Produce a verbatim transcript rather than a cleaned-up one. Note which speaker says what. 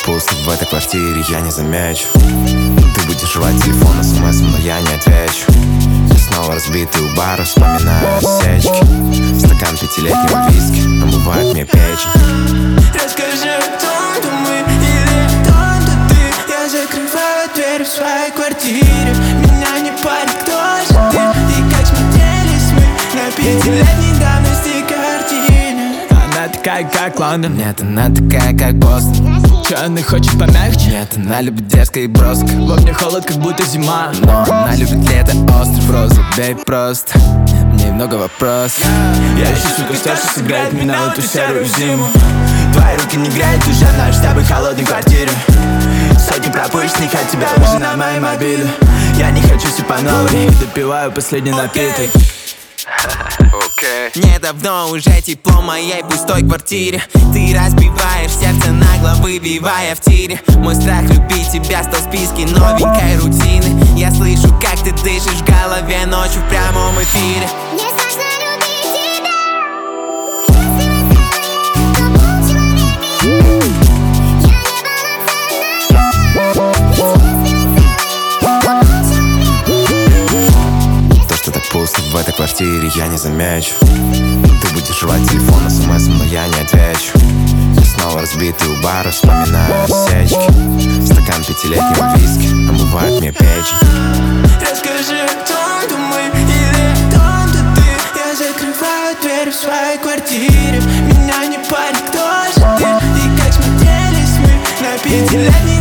Speaker 1: пусто в этой квартире, я не замечу. Ты будешь жевать телефон, смс, но я не отвечу. Я снова разбитый у бара, вспоминаю сечки. Стакан пятилетнего виски омывает мне печень.
Speaker 2: Расскажи, кто-то мы или кто-то ты. Я закрываю дверь в своей квартире. Меня не парит, кто же ты и как смотрелись мы на пятилетней давности картине. Она такая, как Лондон.
Speaker 1: Нет, она такая, как Бостон.
Speaker 2: Че, она хочет помягче?
Speaker 1: Нет, она любит дерзко и броско.
Speaker 2: Во мне холод, как будто зима.
Speaker 1: Но она любит лето, остров, розу, бей просто. Мне много вопросов.
Speaker 2: Я ищу, сука, то, что сыграет меня на эту серую зиму. Твои руки не греют уже в нашей с тобой холодной квартире. Сотни пропущенных от тебя уже на моей мобиле. Я не хочу все по новой, допиваю последний напиток.
Speaker 1: Okay.
Speaker 3: Мне давно уже тепло в моей пустой квартире. Ты разбиваешь сердце нагло, выбивая в тире. Мой страх любить тебя стал в списке новенькой рутины. Я слышу, как ты дышишь в голове ночью в прямом эфире.
Speaker 4: Мне страшно любить тебя.
Speaker 1: То, что так пусто в этой квартире, я не замечу. Ты будешь жевать телефон, смс, но я не отвечу. Я снова разбитый у бара, вспоминаю сечки. Стакан пятилетнего виски омывает мне печень.
Speaker 2: Расскажи, кто-то мы или кто-то ты. Я закрываю дверь в своей квартире. Меня не парит, кто же ты и как смотрелись мы на пятилетней